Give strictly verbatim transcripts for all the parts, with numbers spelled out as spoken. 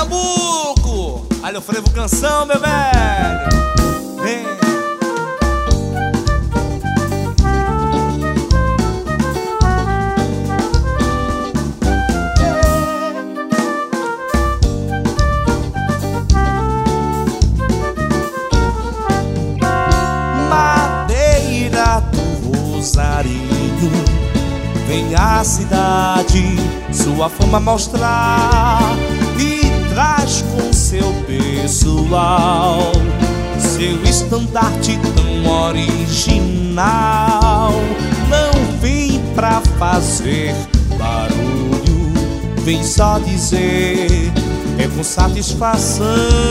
Pernambuco. Olha o frevo canção, meu velho. Vem. Madeira do Rosarinho, vem à cidade sua fama mostrar e traz com seu pessoal seu estandarte tão original. Não vem pra fazer barulho, vem só dizer, é com satisfação.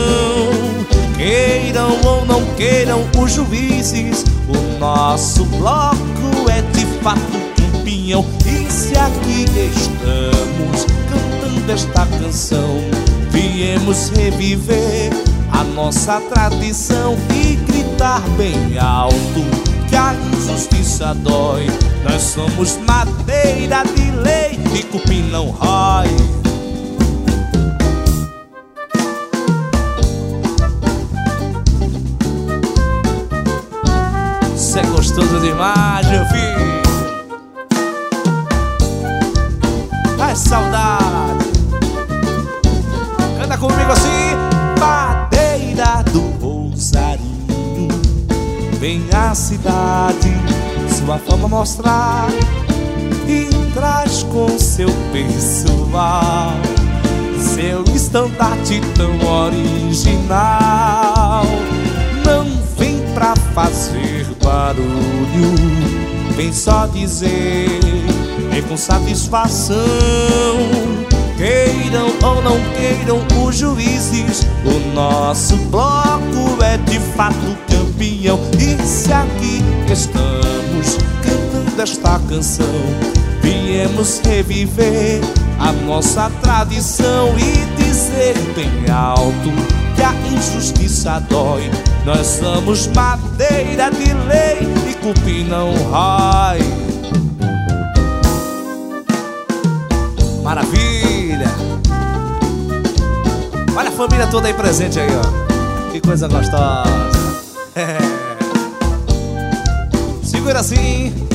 Queiram ou não queiram os juízes, o nosso bloco é de fato campeão. E se aqui estamos cantando esta canção, viemos reviver a nossa tradição e gritar bem alto que a injustiça dói. Nós somos madeira de lei e cupim não rói. Cê é gostoso demais, meu filho. Ai, saudade. Canta comigo assim. Madeira do Rosarinho, vem à cidade sua fama mostrar e traz com seu pessoal seu estandarte tão original. Não vem pra fazer barulho, vem só dizer, é com satisfação. Queiram ou não queiram os juízes, o nosso bloco é de fato campeão. E se aqui estamos cantando esta canção, viemos reviver a nossa tradição e dizer bem alto que a injustiça dói. Nós somos madeira de lei e cupim não rói. Maravilha. Olha a família toda aí presente aí, ó. Que coisa gostosa. Segura assim.